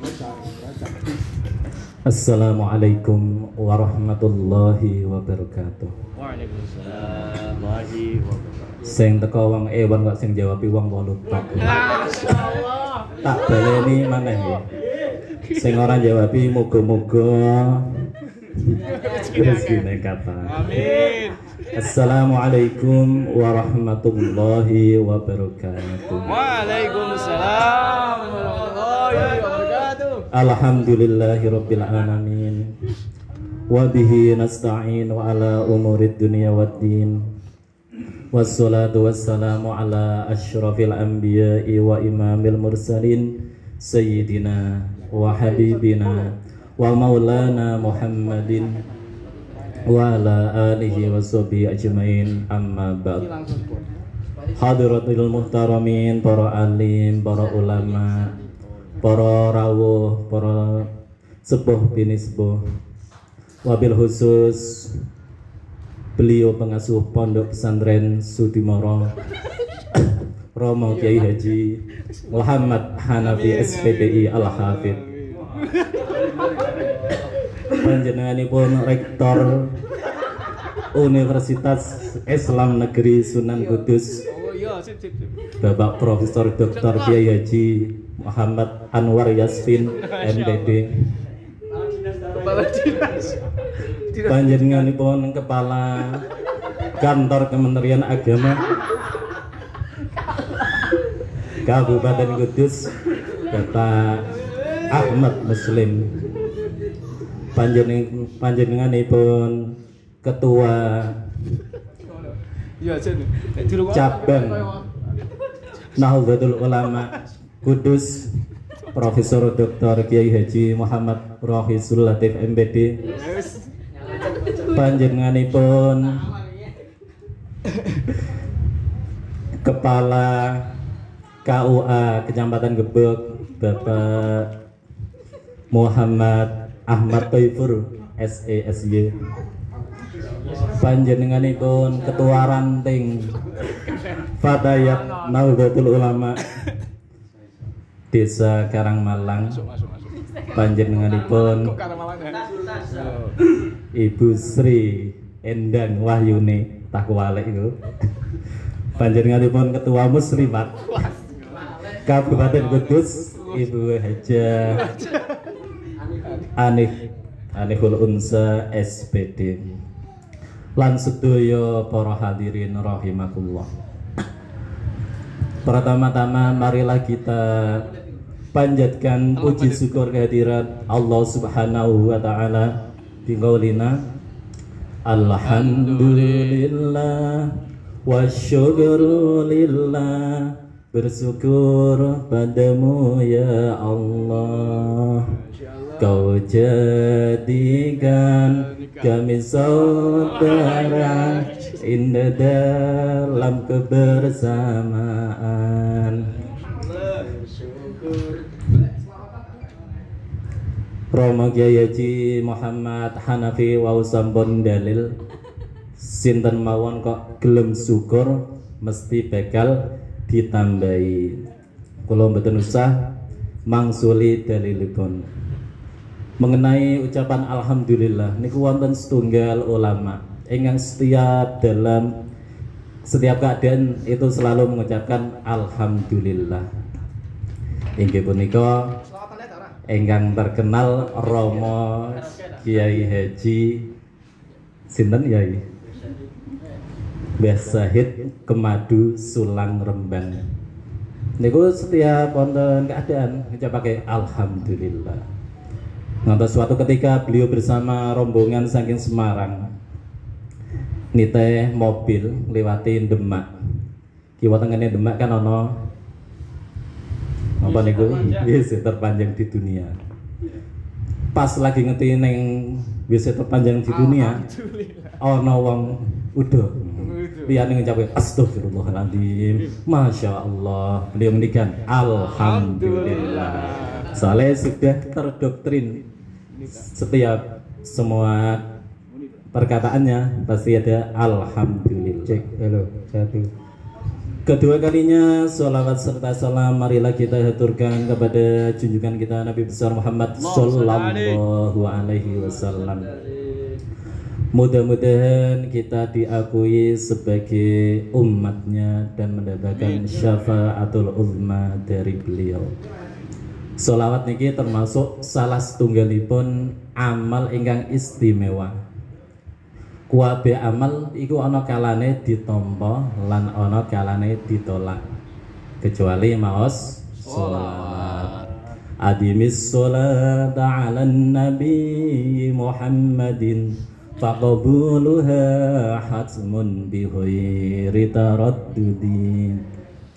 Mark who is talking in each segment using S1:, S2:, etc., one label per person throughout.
S1: Assalamualaikum warahmatullahi wabarakatuh.
S2: Waalaikumsalam warahmatullahi wabarakatuh.
S1: Sing teko wong ewan kok sing jawabi wong 8 tok.
S2: Masyaallah.
S1: Tak baleni maneh ya. Sing ora jawabi muga-muga rezekine kata.
S2: Amin.
S1: Assalamualaikum warahmatullahi wabarakatuh.
S2: Waalaikumsalam warahmatullahi wabarakatuh.
S1: Alhamdulillahirabbil alamin. Wa bihi nasta'in wa ala umurid dunya waddin. Wassalatu wassalamu ala asyrafil anbiya'i wa imamil mursalin sayyidina wa habibina wa maulana Muhammadin wa ala alihi wa sahbihi ajmain, amma ba'd. Hadratul muhtaramin, para alim, para ulama, para rawuh, para sepuh binisbuh, wabil khusus beliau pengasuh pondok pesantren Sudimoro Romo Kiai Haji Muhammad Hanafi SPDI Al-Hafidh. Panjenenganipun rektor Universitas Islam Negeri Sunan Kudus, Bapak Profesor Dr. Kiai Haji Muhammad Anwar Yassin MPD. Panjenenganipun Kepala Kantor Kementerian Agama Kabupaten Kudus, Bapak Ahmad Muslim. Panjenenganipun Ketua Cabang Nahdlatul Ulama Kudus, Profesor Dr. Kiai Haji Muhammad Rohisul Latif MPD. Panjenenganipun Kepala KUA Kecamatan Gebek, Bapak Muhammad Ahmad Taifur SESY. Panjenenganipun Ketua Ranting Fatayat Nahdlatul Ulama Desa Karangmalang. Panjenenganipun Ibu Sri Endang Wahyuni Takwalek itu. Panjenenganipun Ketua Muslimat Kabupaten Kudus, Ibu Haja Anihul Unsa SPD. Lan sedaya para hadirin rahimakumullah. Pertama-tama marilah kita panjatkan puji syukur kehadirat Allah Subhanahu wa taala bi qaulina alhamdulillah wasyukru lillah. Bersyukur padamu ya Allah, Kau jadikan kami saudara indah dalam kebersamaan. Romo Kiai Haji Muhammad Hanafi wau sampun dalil, sinten mawon kok gelem syukur mesti bakal ditambahi. Kula mboten usah mangsuli dalilipun. Mengenai ucapan alhamdulillah niku wonten setunggal ulama ingkang dalam setiap keadaan itu selalu mengucapkan alhamdulillah. Inggih punika ingkang terkenal Romo Kiai Haji sinten Yai Mbah Zahid Kemadu Sulang Rembang. Niku setiap wonten keadaan ngucapake alhamdulillah. Ngantos suatu ketika beliau bersama rombongan saking Semarang niteh mobil lewati Demak. Kiwa tengene Demak kan ana apa niku? WC terpanjang di dunia. Pas lagi ngerti neng WC terpanjang di dunia, ana wong udah liyane ngucapke astagfirullahaladzim, masya Allah. Beliau mendikan alhamdulillah. Soalnya sudah terdoktrin setiap semua perkataannya pasti ada alhamdulillah. Cek, halo, 1 Kedua kalinya sholawat serta salam marilah kita haturkan kepada junjungan kita Nabi besar Muhammad Sallallahu Alaihi Wasallam. Mudah-mudahan kita diakui sebagai umatnya dan mendapatkan syafaatul uzma dari beliau. Sholawat niki termasuk salah setunggalipun amal ingkang istimewa. Kuwabe amal iku ana kalane ditampa lan ana kalane ditolak. Kecuali maos sholawat. Adimis sholata 'alan nabi Muhammadin faqabuluha hatmun bi ghairi taraddudin.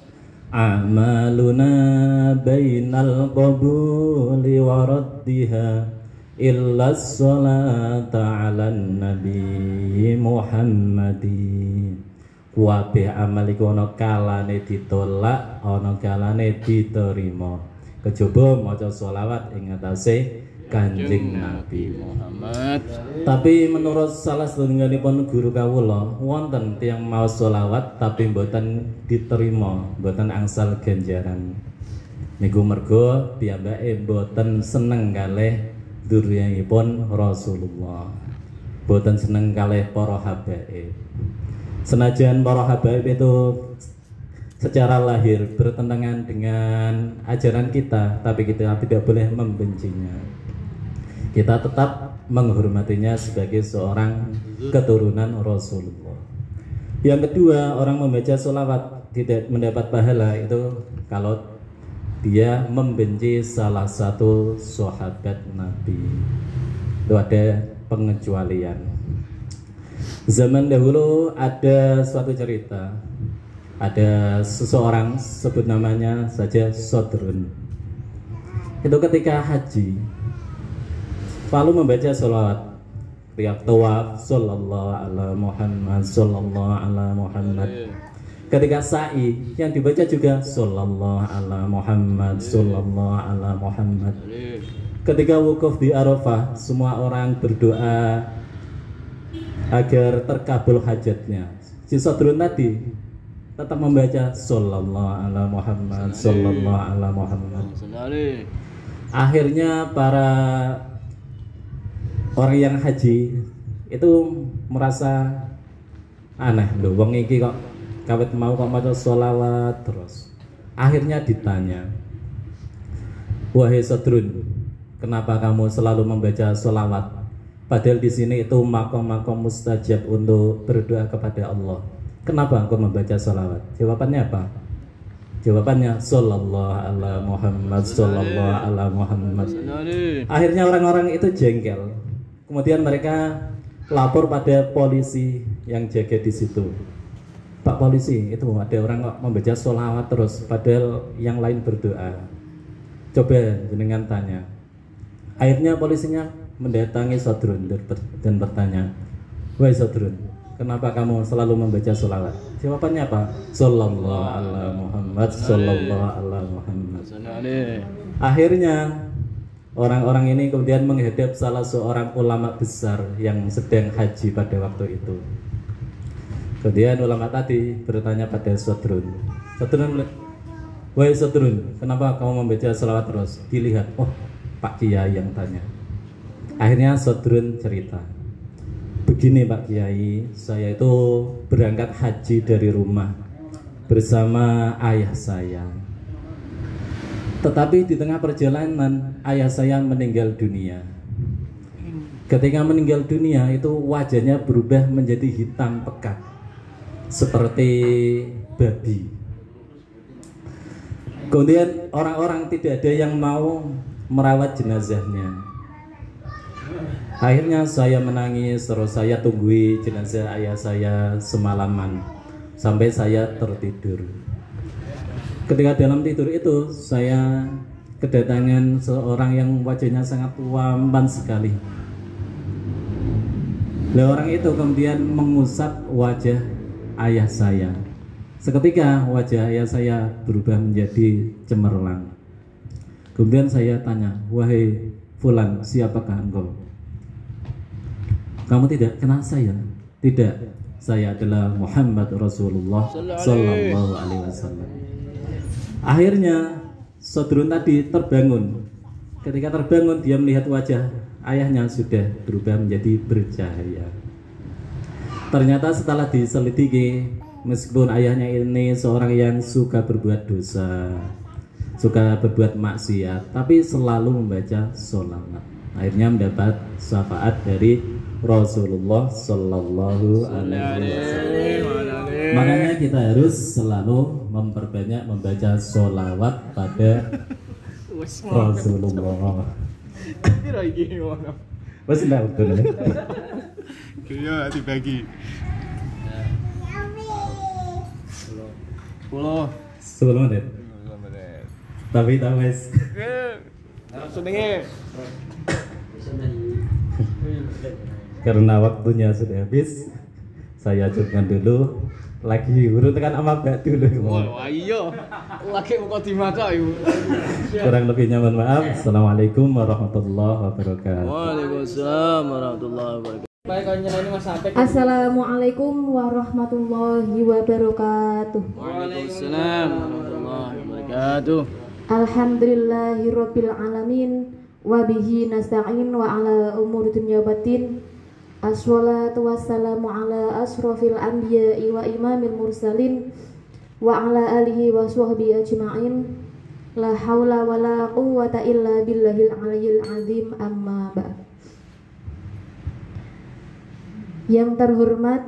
S1: Amaluna bainal qabuli wa raddiha illa sholata 'alan nabi Muhammadin. Kuwabe amal iku ana kalane ditolak, ana kalane diterima. Kejaba maca sholawat ing atase Kanjeng Nabi Muhammad. Tapi menurut salah setunggalipun guru kawula, wonten tiyang maos sholawat tapi mboten diterima, mboten angsal ganjaran. Niku mergo piyambake mboten seneng kalih duryanipun Rasulullah, boten seneng kalih para habaib. Senajan para habaib itu secara lahir bertentangan dengan ajaran kita, tapi kita tidak boleh membencinya. Kita tetap menghormatinya sebagai seorang keturunan Rasulullah. Yang kedua, orang membaca sholawat tidak mendapat pahala itu kalau dia membenci salah satu sahabat Nabi. Itu ada pengecualian. Zaman dahulu ada suatu cerita. Ada seseorang, sebut namanya saja Sodrun. Itu ketika haji lalu membaca sholawat tiap tawaf, sallallahu ala Muhammad, sallallahu ala Muhammad. Ketika sa'i yang dibaca juga sallallahu ala Muhammad, sallallahu ala Muhammad. Ketika wukuf di Arafah, semua orang berdoa agar terkabul hajatnya. Si Sodrun tadi tetap membaca sallallahu ala Muhammad, sallallahu ala Muhammad. Akhirnya para orang yang haji itu merasa aneh, loh wong iki kok kawit mau kok maca sholawat terus. Akhirnya ditanya, wahai Sodrun, kenapa kamu selalu membaca sholawat? Padahal di sini itu makom-makom mustajab untuk berdoa kepada Allah. Kenapa engkau membaca sholawat? Jawabannya apa? Jawabannya sallallahu ala Muhammad, sallallahu ala Muhammad. Akhirnya orang-orang itu jengkel. Kemudian mereka lapor pada polisi yang jaga di situ. Pak polisi, itu ada orang kok membaca sholawat terus, padahal yang lain berdoa. Coba jenengan tanya. Akhirnya polisinya mendatangi Sodrun dan bertanya, wahai Sodrun, kenapa kamu selalu membaca sholawat? Jawabannya apa? Sallallahu ala Muhammad, sallallahu ala Muhammad. Akhirnya orang-orang ini kemudian menghadap salah seorang ulama besar yang sedang haji pada waktu itu. Kemudian ulama tadi bertanya pada Sodrun, wahai Sodrun, kenapa kamu membaca sholawat terus? Dilihat, oh Pak Kiai yang tanya. Akhirnya Sodrun cerita, begini Pak Kiai, saya itu berangkat haji dari rumah bersama ayah saya. Tetapi di tengah perjalanan ayah saya meninggal dunia. Ketika meninggal dunia itu wajahnya berubah menjadi hitam pekat seperti babi. Kemudian orang-orang tidak ada yang mau merawat jenazahnya. Akhirnya saya menangis, terus saya tunggui jenazah ayah saya semalaman sampai saya tertidur. Ketika dalam tidur itu saya kedatangan seorang yang wajahnya sangat wampan sekali. Nah, orang itu kemudian mengusap wajah ayah saya. Seketika wajah ayah saya berubah menjadi cemerlang. Kemudian saya tanya, wahai Fulan, siapakah engkau? Kamu tidak kenal saya? Tidak, saya adalah Muhammad Rasulullah Sallallahu Alaihi Wasallam. Akhirnya Sodrun tadi terbangun. Ketika terbangun dia melihat wajah ayahnya sudah berubah menjadi bercahaya. Ternyata setelah diselidiki, meskipun ayahnya ini seorang yang suka berbuat dosa, suka berbuat maksiat, tapi selalu membaca sholawat. Akhirnya mendapat syafaat dari Rasulullah Sallallahu Alaihi Wasallam. Makanya kita harus selalu memperbanyak membaca sholawat pada Rasulullah.
S2: Kira iki ngono.
S1: Wes ndak betul.
S2: Kira dibagi.
S1: 10 menit. Tapi tak wes.
S2: Senenge.
S1: Karena waktunya sudah habis, saya cukupkan dulu. Lagi urut tekan sama Mbak dulu.
S2: Wah iya. Lagi muka dimata ibu.
S1: Kurang lebihnya mohon maaf. Assalamualaikum warahmatullahi wabarakatuh.
S2: Waalaikumsalam warahmatullahi wabarakatuh.
S3: Assalamualaikum warahmatullahi wabarakatuh.
S2: Waalaikumsalam warahmatullahi wabarakatuh.
S3: Alhamdulillahirabbil alamin wa bihi nasta'in wa ala umuri dunya waddin. Assalatu wassalamu ala asrofil anbiya'i wa imamil mursalin wa ala alihi wa sahbihi ajma'in. La haula wa la quwwata illa billahil aliyyil azim, amma ba'd. Yang terhormat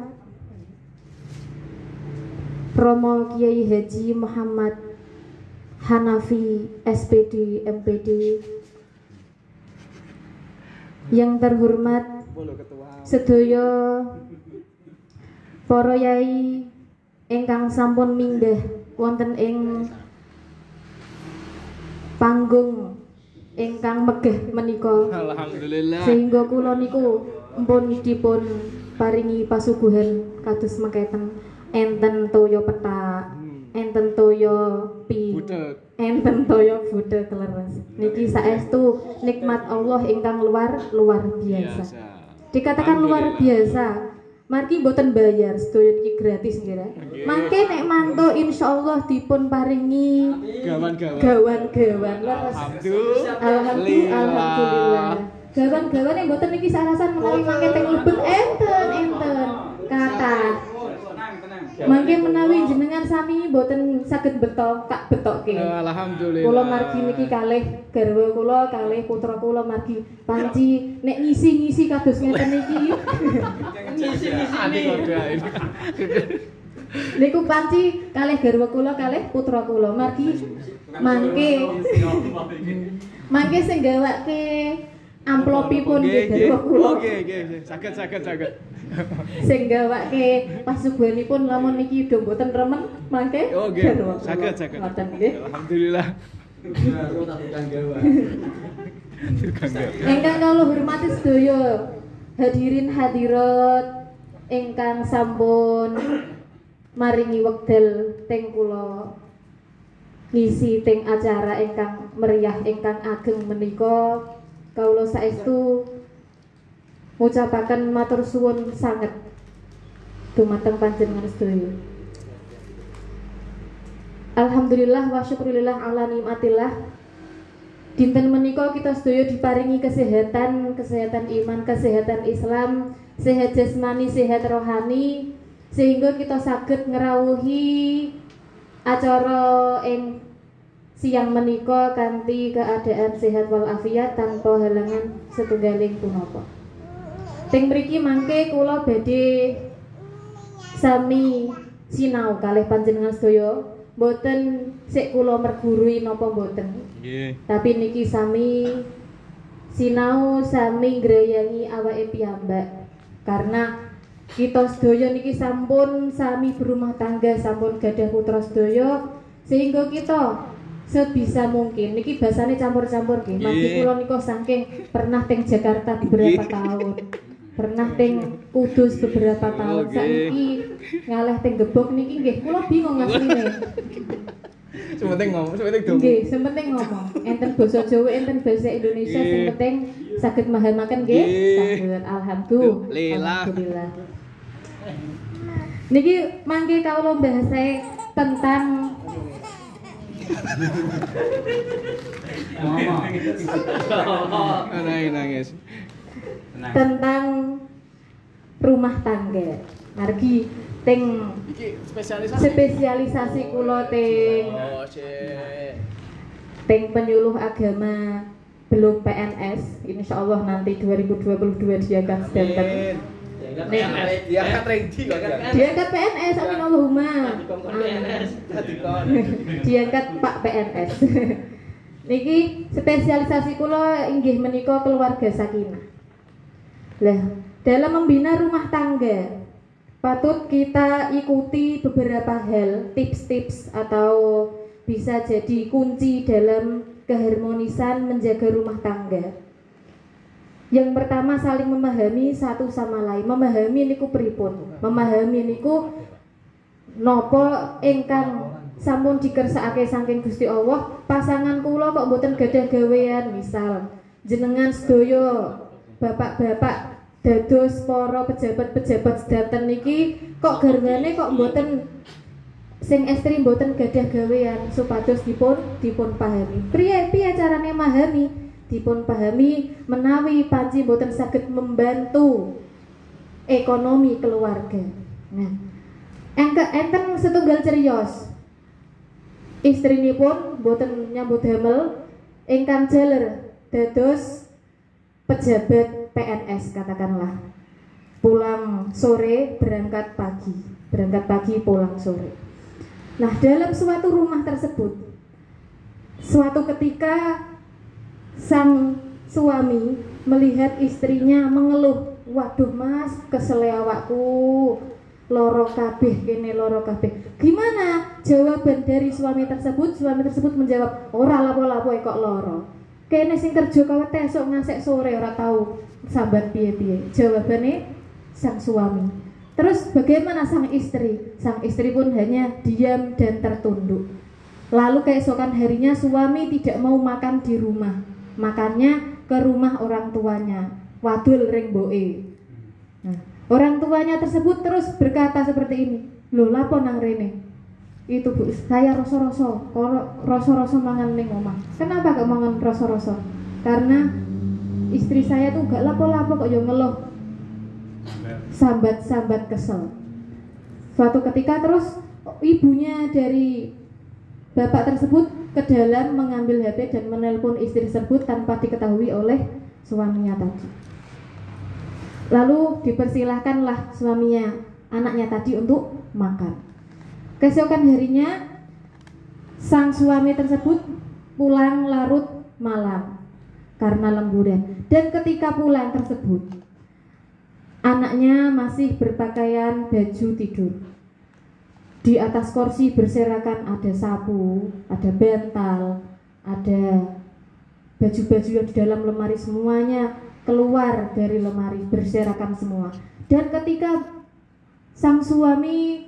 S3: Romo Kiai Haji Muhammad Hanafi SPD MPD. Yang terhormat sedaya para yai ingkang sampun minggah wonten ing panggung ingkang megah menika.
S2: Alhamdulillah.
S3: Sehingga kula niku mpun dipun paringi pasuguhan kados mekaten, enten toya petak, enten toya pi, enten toya budhe kleres. Niki saestu nikmat Allah ingkang luar biasa. Dikatakan luar biasa, margi boten bayar, sedaya niki gratis ngira. Mangke nek mantuk insyaallah dipun paringi gawan-gawan leres. Alhamdulillah. Gawan-gawan yang boten niki sarasan menawi mangke teng lebet enten kata. Mangke menawi jenengan sami boten saged betok kak betokke.
S2: Alhamdulillah.
S3: Kula margi niki kalih garwa kula, kalih putra kula margi panci nek ngisi-ngisi kados ngeten niki. Niku panci kalih garwa kula, kalih putra kula margi mangke sing gawake amplopipun nggih garwa kula.
S2: Oke. Saged.
S3: Sing gawake pasuguhanipun lamun niki do mboten remen mangke garwa kula.
S2: Saged.
S3: Ngoten nggih.
S2: Alhamdulillah.
S3: Ingkang kula hormati sedaya hadirin hadirat ingkang sampun maringi wekdal teng kula ngisi teng acara ingkang meriah ingkang ageng menika. Kawula saestu ngucapaken matur suwun sanget dumateng panjenengan sedaya. Alhamdulillah wa syukurillah ala nikmatillah. Dinten menika kita sedaya diparingi kesehatan iman, kesehatan Islam, sehat jasmani, sehat rohani, sehingga kita saged ngrawuhi acara ing siang menika kanthi keadaan sehat walafiat tanpa halangan setunggaling punapa. Teng mriki mangke kula badhe sami sinau kalih panjenengan sedaya, boten sik kula mergurui napa boten. Nggih. Tapi niki sami sinau, sami nggrayangi awake piyambak. Karena kita sedaya niki sampun sami berumah tangga, sampun gadah putra sedaya, sehingga kita sebisa mungkin niki basane campur-campur nggih. Mangke kula nika saking pernah teng Jakarta beberapa tahun. Pernah teng Kudus beberapa tahun. Saiki ngalih teng Gebok niki nggih kula bingung asline.
S2: Sementing ngomong, sementing dong.
S3: Nggih, sementing ngomong. Enten basa Jawa, enten basa Indonesia, sing penting saged memahamaken nggih. Saged. Alhamdulillah. Niki mangke kawula bahasa tentang
S2: Nangis.
S3: tentang rumah tangga. Margi ting
S2: Iki spesialisasi.
S3: spesialisasi kula ting
S2: Oh, cek.
S3: ting penyuluh agama belum PNS. Insya Allah nanti 2022 dia akan sedanten.
S2: Dia kan ready kok.
S3: Diangkat PNS, amin Allahumma. Diangkat Pak PNS. Niki spesialisasi kula inggih menika keluarga sakinah. Lah, dalam membina rumah tangga patut kita ikuti beberapa hal, tips-tips atau bisa jadi kunci dalam keharmonisan menjaga rumah tangga. Yang pertama saling memahami satu sama lain. Memahami niku pripun? Memahami niku napa ingkang sampun dikersakake saking Gusti Allah, pasangan kula kok mboten gadah gawean, misal jenengan sedaya bapak-bapak dados para pejabat-pejabat sedanten niki kok garwane kok mboten sing estri mboten gadah gawean, supados dipun pahami. Piye carane memahami? Dipun pahami menawi panci mboten saged membantu ekonomi keluarga. Nah, enten setunggal ceriyos. Istrinipun mboten nyambut damel ingkang jaler dados pejabat PNS katakanlah. Pulang sore berangkat pagi pulang sore. Nah, dalam suatu rumah tersebut suatu ketika sang suami melihat istrinya mengeluh, waduh mas, kesel awakku, loro kabeh kene loro kabeh. Gimana jawaban dari suami tersebut? Suami tersebut menjawab, ora lapo-lapo kok loro. Kene sing kerja kawet esuk ngasek sore ora tahu sambat piye-piye. Jawabane sang suami. Terus bagaimana sang istri? Sang istri pun hanya diam dan tertunduk. Lalu keesokan harinya suami tidak mau makan di rumah. Makannya ke rumah orang tuanya, wadul ring boe. Nah, orang tuanya tersebut terus berkata seperti ini, loh lapo nang rene? Itu bu, saya roso-roso, roso-roso mangan ning omah. Kenapa gak mangan roso-roso? Karena istri saya tuh gak lapo-lapo kok yo ngeluh, sambat-sambat kesel. Suatu ketika terus ibunya dari bapak tersebut ke dalam mengambil HP dan menelpon istri tersebut tanpa diketahui oleh suaminya tadi. Lalu dipersilahkanlah suaminya, anaknya tadi untuk makan. Keesokan harinya sang suami tersebut pulang larut malam karena lemburan. Dan ketika pulang tersebut anaknya masih berpakaian baju tidur. Di atas kursi berserakan ada sapu, ada bantal, ada baju-baju yang di dalam lemari, semuanya keluar dari lemari, berserakan semua. Dan ketika sang suami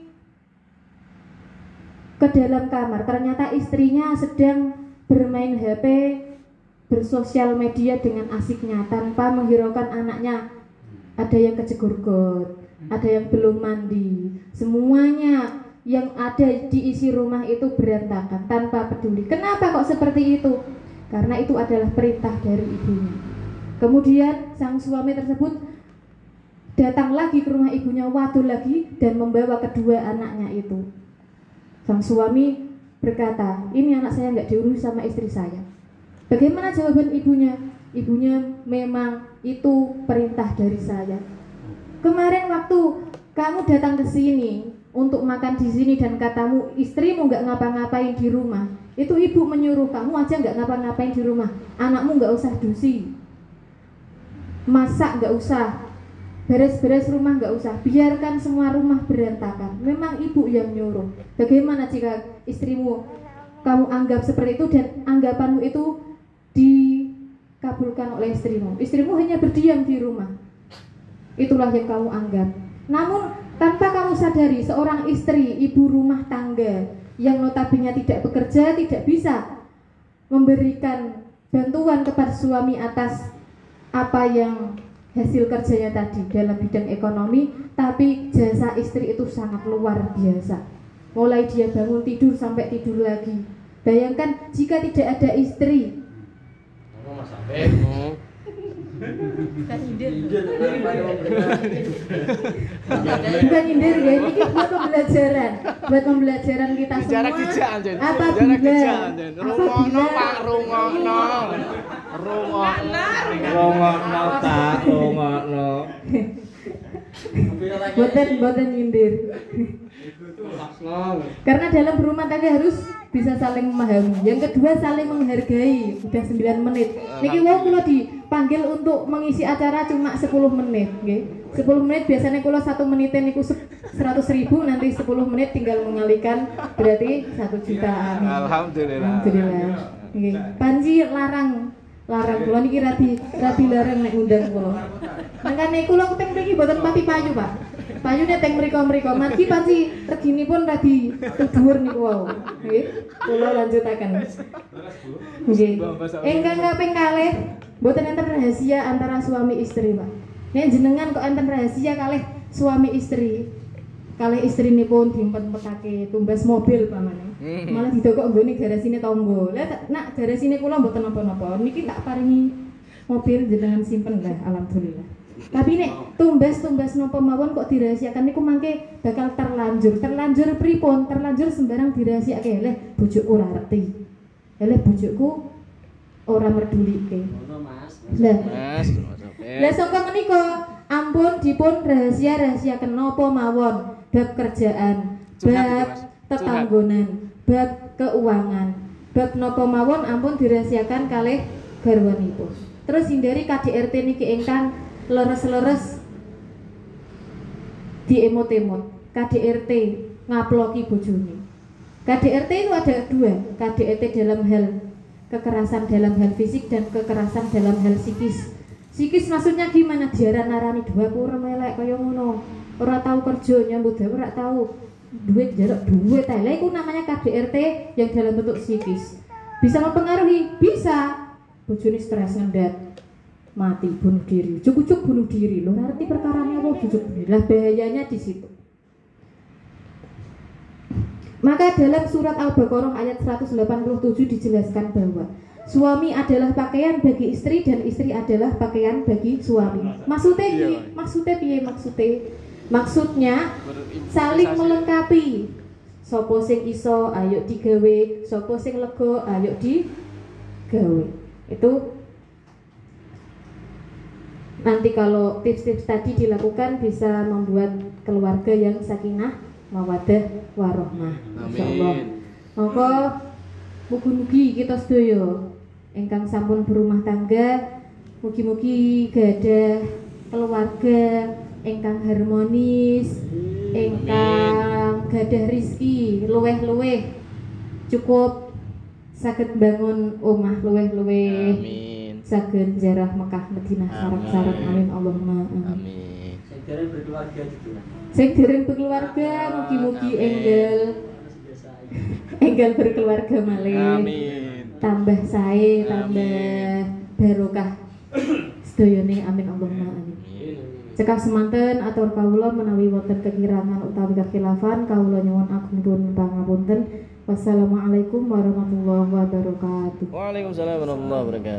S3: ke dalam kamar, ternyata istrinya sedang bermain HP, bersosial media dengan asiknya tanpa menghiraukan anaknya. Ada yang kejegur got, ada yang belum mandi, semuanya yang ada di isi rumah itu berantakan tanpa peduli. Kenapa kok seperti itu? Karena itu adalah perintah dari ibunya. Kemudian sang suami tersebut datang lagi ke rumah ibunya, wadul lagi dan membawa kedua anaknya itu. Sang suami berkata, ini anak saya nggak diurus sama istri saya. Bagaimana jawaban ibunya? Ibunya, memang itu perintah dari saya. Kemarin waktu kamu datang ke sini untuk makan di sini dan katamu istrimu nggak ngapa-ngapain di rumah, itu ibu menyuruh kamu aja nggak ngapa-ngapain di rumah, anakmu nggak usah dusi, masak nggak usah, beres-beres rumah nggak usah, biarkan semua rumah berantakan. Memang ibu yang nyuruh. Bagaimana jika istrimu kamu anggap seperti itu dan anggapanmu itu dikabulkan oleh istrimu? Istrimu hanya berdiam di rumah, itulah yang kamu anggap. Namun tanpa kamu sadari, seorang istri, ibu rumah tangga yang notabene tidak bekerja, tidak bisa memberikan bantuan kepada suami atas apa yang hasil kerjanya tadi dalam bidang ekonomi, tapi jasa istri itu sangat luar biasa. Mulai dia bangun tidur sampai tidur lagi. Bayangkan jika tidak ada istri. Bukan nyindir ya, ini buat pembelajaran kita semua. Boten nyindir. Karena dalam berumah tangga harus bisa saling memahami. Yang kedua saling menghargai. Udah 9 menit. Niki wong kula dipanggil untuk mengisi acara cuma 10 menit, nggih. 10 menit biasanya kula 1 menit niku 100.000, nanti 10 menit tinggal mengalihkan berarti 1 juta. Amin. Alhamdulillah. Nggih. Panji larang kula niki rabi larang nek ngundang kula. Mangkane kula keteng mriki boten pati payu, Pak. Payune teng mriko-mriko. Margi panci reginipun radi dhuwur niku wau. Nggih. Kula lanjutaken. Nggih. Ingkang kaping kalih boten enten rahasia antara suami istri, Pak. Nek jenengan kok enten rahasia kalih suami istri. Kalih istrinipun diempet-empetake tumbas mobil pamane. Malah didokok nggone garasine tangga. Lah nak garasine kula mboten napa-napa. Niki tak paringi mobil jenengan simpen lah, alhamdulillah. Tapi nek tumbas napa mawon kok dirahasiakan niku mangke bakal terlanjur. Terlanjur pripun? Terlanjur sembarang dirahasiake. Leh bojoku ora ngerti. Leh bojoku ora merdulike. Lah. Lah sangka menika ampun dipun rahasiaken napa mawon bab kerjaan, bab tetanggonan, bab keuangan, bab napa mawon ampun dirahasiakan kalih garwanipun. Terus hindari KDRT niki ingkang leres-leres diemot-emot. KDRT ngaploki bojone. KDRT itu ada 2, KDRT dalam hal kekerasan dalam hal fisik dan kekerasan dalam hal psikis. Psikis maksudnya gimana? Diaran-arani dua kurang elek kaya ngono. Ora tahu kerja nyambut gawe, ora tahu duit jarak duit. Lah iku namanya KDRT yang dalam bentuk psikis. Bisa mempengaruhi? Bisa. Bojone stres ngendat, mati bunuh diri, cukup bunuh diri. Lo ngerti perkaranya apa cukup bunuh diri? Lah bahayanya di situ. Maka dalam surat Al-Baqarah ayat 187 dijelaskan bahwa suami adalah pakaian bagi istri dan istri adalah pakaian bagi suami. Maksudnya piye? Maksudnya saling melengkapi. Sopo sing iso ayo digawe, sopo sing lega ayo digawe. Itu nanti kalau tips-tips tadi dilakukan bisa membuat keluarga yang sakinah, mawaddah, warahmah. Insyaallah. Monggo mugi-mugi kita sedaya ingkang sampun berumah tangga, mugi-mugi gadah keluarga ingkang harmonis, ingkang gadah rizki luweh-luweh cukup saged bangun omah luweh-luweh. Amin. Saged ziarah Mekah Madinah sareng-sareng. Amin Allahumma amin. Sing dereng berkeluarga mugi-mugi enggal berkeluarga malih. Amin. Tambah sae, tambah barokah sedayane. Amin Allahumma amin. Cekap semanten atur kawula menawi wonten kekirangan utawi kekhilafan kawula nyuwun agunipun pangapunten. Wassalamualaikum warahmatullahi wabarakatuh.
S4: Waalaikumsalam warahmatullahi wabarakatuh.